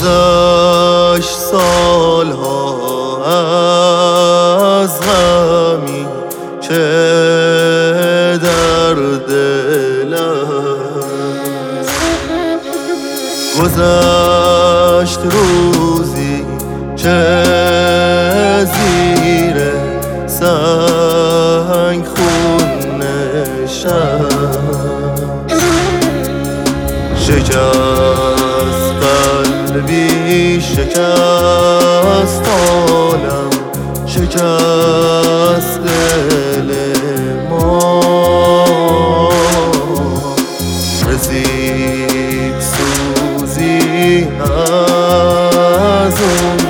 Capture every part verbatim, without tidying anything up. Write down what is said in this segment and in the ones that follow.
گذشت سالها از غمی که در دل است، گذشت روزی که زیر سنگ خون نشست، شکست قلبی، شکست عالم، شکست دل ما، رسید سوزی از اون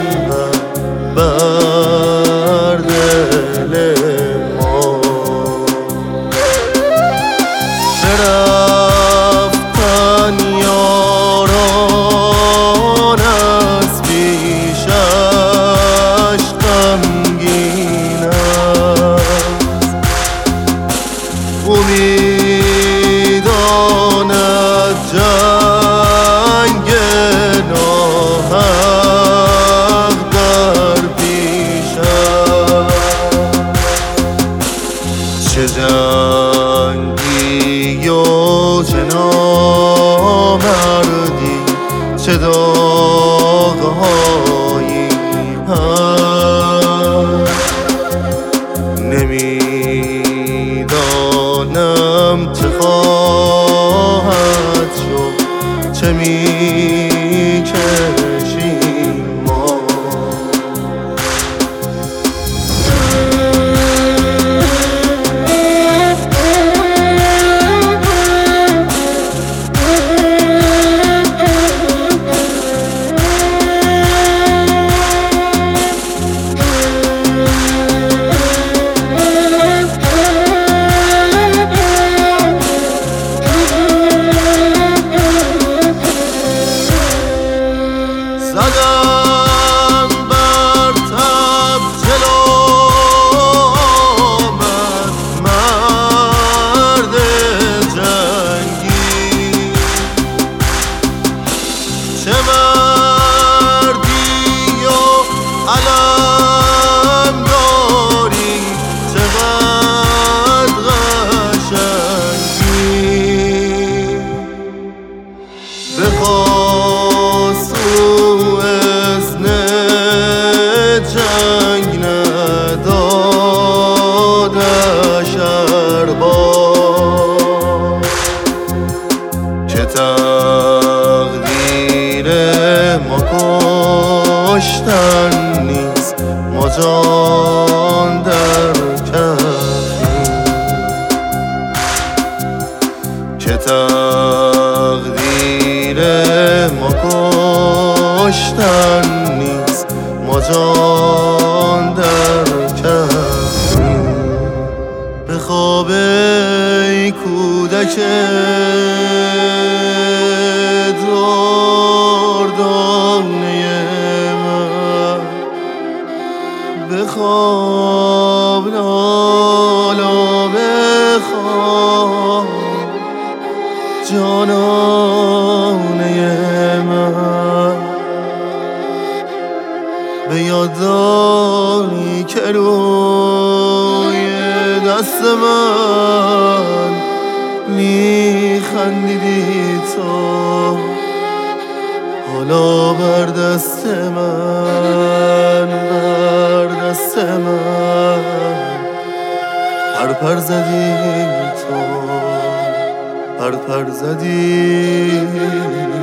بر دل ما. برفتن یاران از پیشش غمگین است، امیداند جنگ ناحق در پیش است. چه جنگی و چه نامردی، چه داغ‌هایی هست، نمیدانم چه خواهد شد، چه میکشیم ما. زدن بر تب جلو آمد مرد جنگی، چه مردی و علم داری، چقدر قشنگی. بخواست جنگ ندادش ارباب، که تقدیر ما کشتن نیست، ما جان در کفیم، که تقدیر ما کشتن نیست، ما جان در کفیم. به خواب ای کودک دردانه من، به خواب لالا، به خواب جانانه من. به یاد داری که روی دست من میخندیدی تو، حالا بر دست من، بر دست من پر پر زدی تو، پر پر زدی.